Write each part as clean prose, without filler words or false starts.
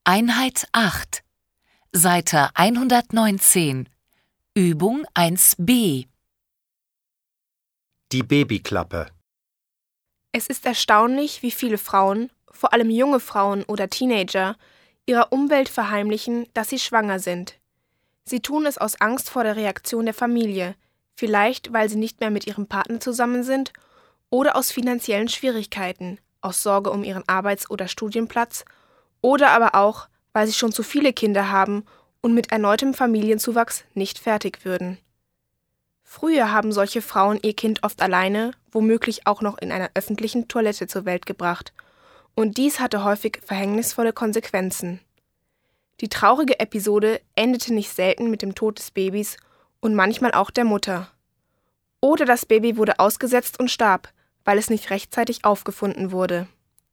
Einheit 8, Seite 119, Übung 1b. Die Babyklappe. Es ist erstaunlich, wie viele Frauen, vor allem junge Frauen oder Teenager, ihrer Umwelt verheimlichen, dass sie schwanger sind. Sie tun es aus Angst vor der Reaktion der Familie, vielleicht weil sie nicht mehr mit ihrem Partner zusammen sind oder aus finanziellen Schwierigkeiten, aus Sorge um ihren Arbeits- oder Studienplatz oder aber auch, weil sie schon zu viele Kinder haben und mit erneutem Familienzuwachs nicht fertig würden. Früher haben solche Frauen ihr Kind oft alleine, womöglich auch noch in einer öffentlichen Toilette zur Welt gebracht, und dies hatte häufig verhängnisvolle Konsequenzen. Die traurige Episode endete nicht selten mit dem Tod des Babys und manchmal auch der Mutter. Oder das Baby wurde ausgesetzt und starb, weil es nicht rechtzeitig aufgefunden wurde.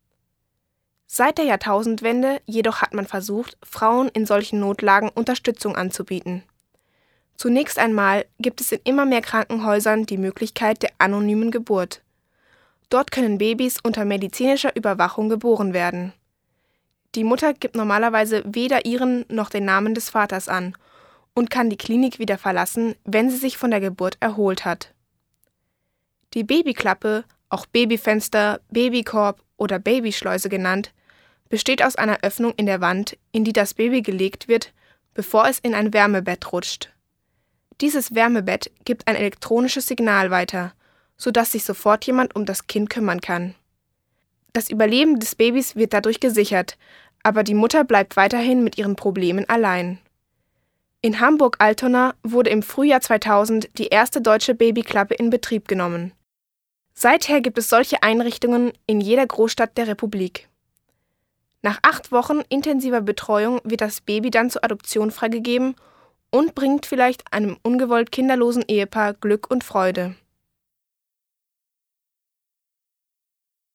Seit der Jahrtausendwende jedoch hat man versucht, Frauen in solchen Notlagen Unterstützung anzubieten. Zunächst einmal gibt es in immer mehr Krankenhäusern die Möglichkeit der anonymen Geburt. Dort können Babys unter medizinischer Überwachung geboren werden. Die Mutter gibt normalerweise weder ihren noch den Namen des Vaters an und kann die Klinik wieder verlassen, wenn sie sich von der Geburt erholt hat. Die Babyklappe, auch Babyfenster, Babykorb oder Babyschleuse genannt, besteht aus einer Öffnung in der Wand, in die das Baby gelegt wird, bevor es in ein Wärmebett rutscht. Dieses Wärmebett gibt ein elektronisches Signal weiter, sodass sich sofort jemand um das Kind kümmern kann. Das Überleben des Babys wird dadurch gesichert, aber die Mutter bleibt weiterhin mit ihren Problemen allein. In Hamburg-Altona wurde im Frühjahr 2000 die erste deutsche Babyklappe in Betrieb genommen. Seither gibt es solche Einrichtungen in jeder Großstadt der Republik. Nach 8 Wochen intensiver Betreuung wird das Baby dann zur Adoption freigegeben und bringt vielleicht einem ungewollt kinderlosen Ehepaar Glück und Freude.